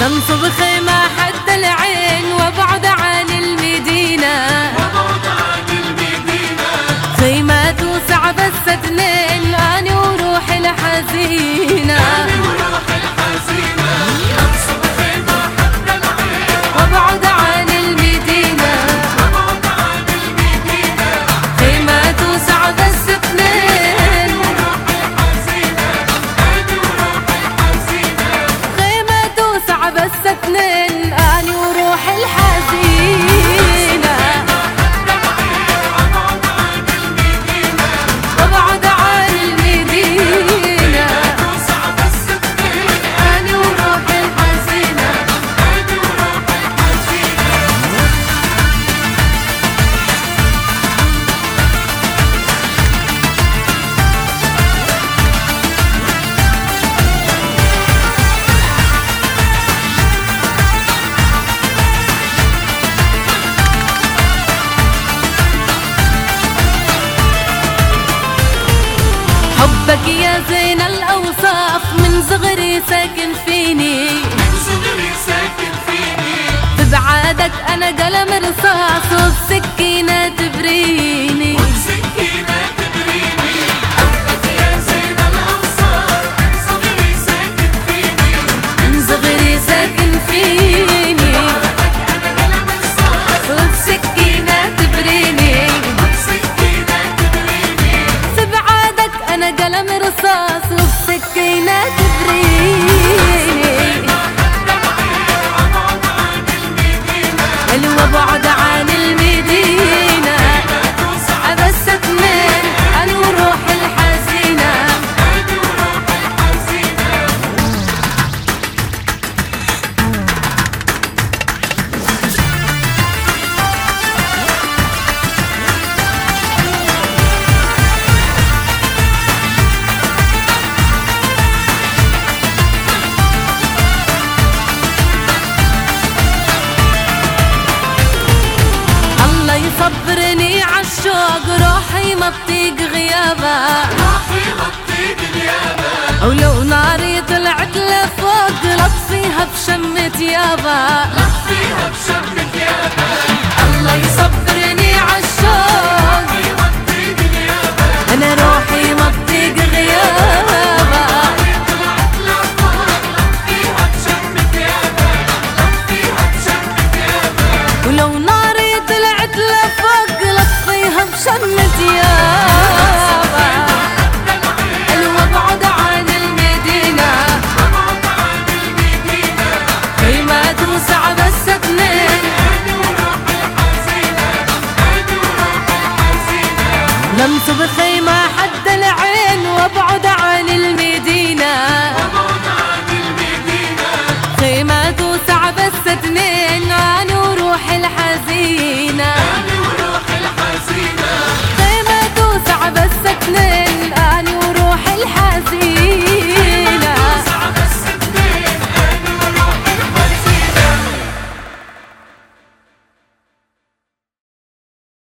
انصب خيمة حد العين وابعد عن المدينة، خيمة توسع بس اثنين اني وروحي الحزينة، انصب خيمة حد العين وابعد عن المدينة، خيمة توسع بس اثنين، خيمة توسع بس اثنين اني وروحي الحزينة، وابعد عن المدينة، اني وروحي الحزينة. حبك يا زين الأوصاف من صغري ساكن فيني، ببعادك أنا قلم رصاص وبسكينة تبريني، حبك يا زين الأوصاف من صغري ساكن فيني، من صغري ساكن فيني، وبسكينة تبريني، أنا قلم رصاص وبسكينة تبريني، الوبعد عن المدينة بس اثنين أنا وروحي الحزينة. يصبرني عالشوق روحي ما بطيق غيابه، ولو ناري طلعت لفوق لطفيها بشمة يابا،